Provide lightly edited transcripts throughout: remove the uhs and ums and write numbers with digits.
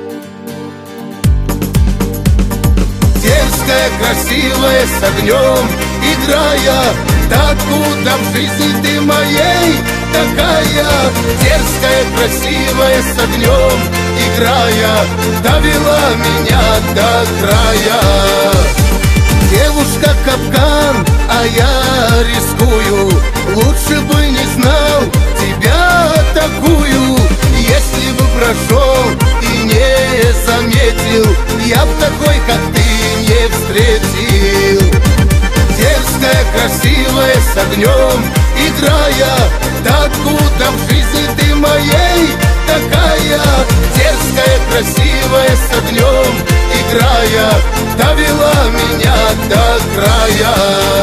Дерзкая, красивая, с огнем играя, да откуда в жизни ты моей такая? Дерзкая, красивая, с огнем играя, довела меня до края. Девушка капкан, а я рискую, лучше бы не знал тебя такую. Если бы прошел и не заметил, я б такой, как ты, не встретил. Дерзкая, красивая, с огнем играя, да откуда в жизни ты моей такая? Дерзкая, красивая, с огнем играя, довела меня до края.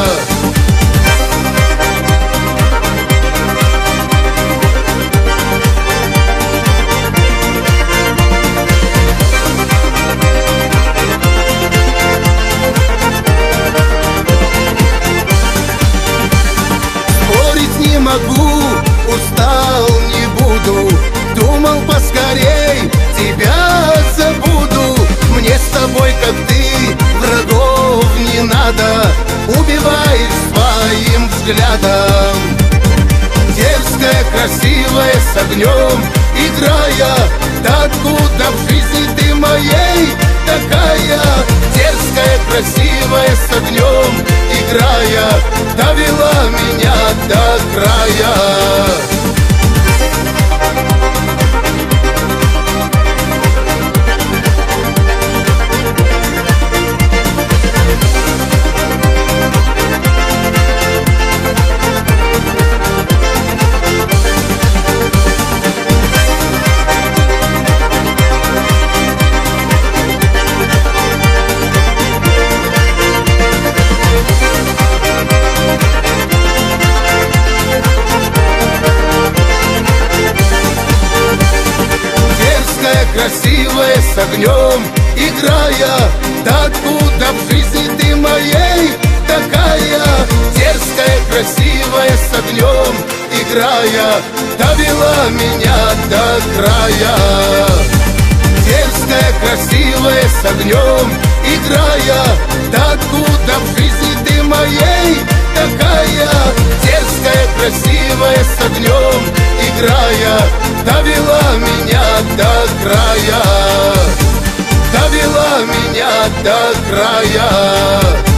Не могу, устал, не буду, думал поскорей, тебя забуду. Мне с тобой, как ты, врагов не надо, убиваешь своим взглядом. Дерзкая, красивая, с огнем играя, да откуда в жизни ты моей такая? Дерзкая, красивая, с огнем играя, довела меня до края. Красивая, с огнем играя, да откуда в жизни ты моей такая? Дерзкая, красивая, с огнем играя, довела меня до края. Дерзкая, красивая, с огнем играя, да откуда в жизни ты моей такая? Дерзкая, красивая, с огнем играя, довела меня до края, довела меня до края.